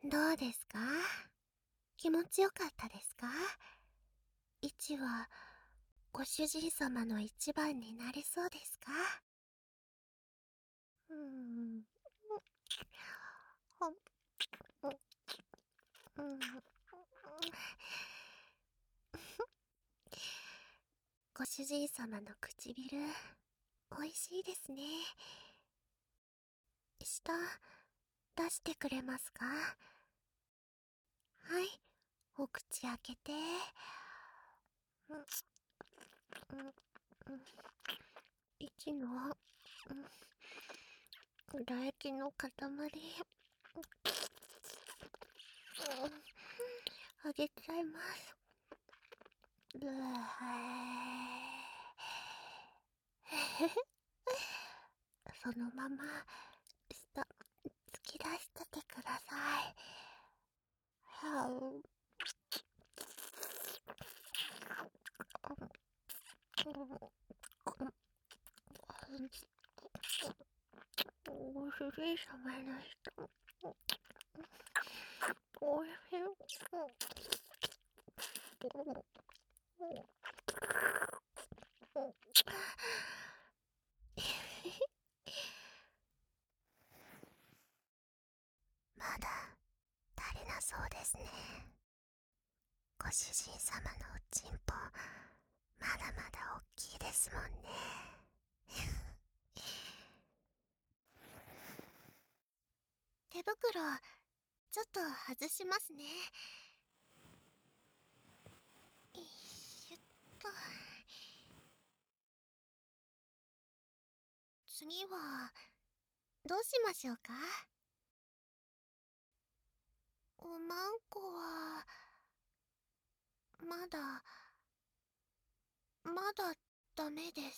どうですか？気持ちよかったですか？一はご主人様の一番になれそうですか？うーん。ほん、うん。ご主人様の唇、おいしいですね。舌、出してくれますか？はい、お口開けて。うん、うん、うん。一の、唾液の塊。あげちゃいます。ブーそのまま下突き出しててください。はう、ご主人様の人、おいしい。まだ足りなそうですね。ご主人様のおちんぽ、まだまだ大きいですもんね。手袋、ちょっと外しますね。よいしょっと。次は、どうしましょうか？おまんこは、まだ、まだダメです。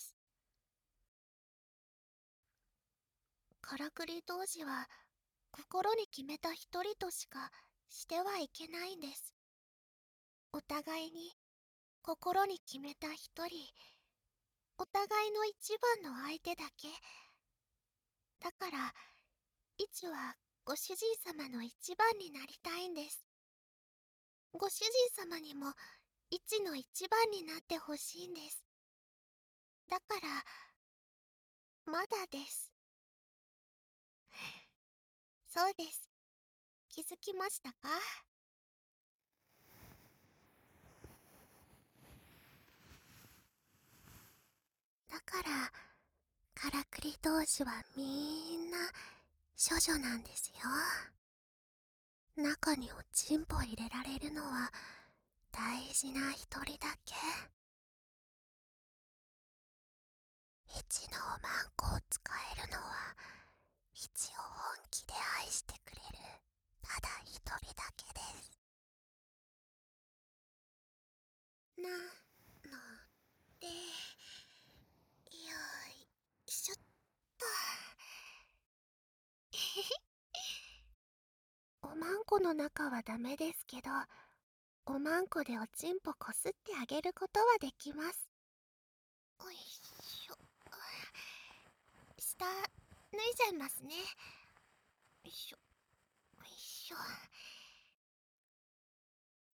からくり同士は、心に決めた一人としかしてはいけないんです。お互いに心に決めた一人、お互いの一番の相手だけ。だから、いちはご主人様の一番になりたいんです。ご主人様にもいちの一番になってほしいんです。だから、まだです。そうです。気づきましたか？だから、からくり同士はみんな処女なんですよ。中におちんぽ入れられるのは大事な一人だけ。一のおまんこを使えるのは一を本気で愛してくれるただ一人だけです。なので、よいしょっと。おまんこの中はダメですけど、おまんこでおちんぽこすってあげることはできます。おいしょ。下脱いじゃいますね。よいしょ、よいしょ。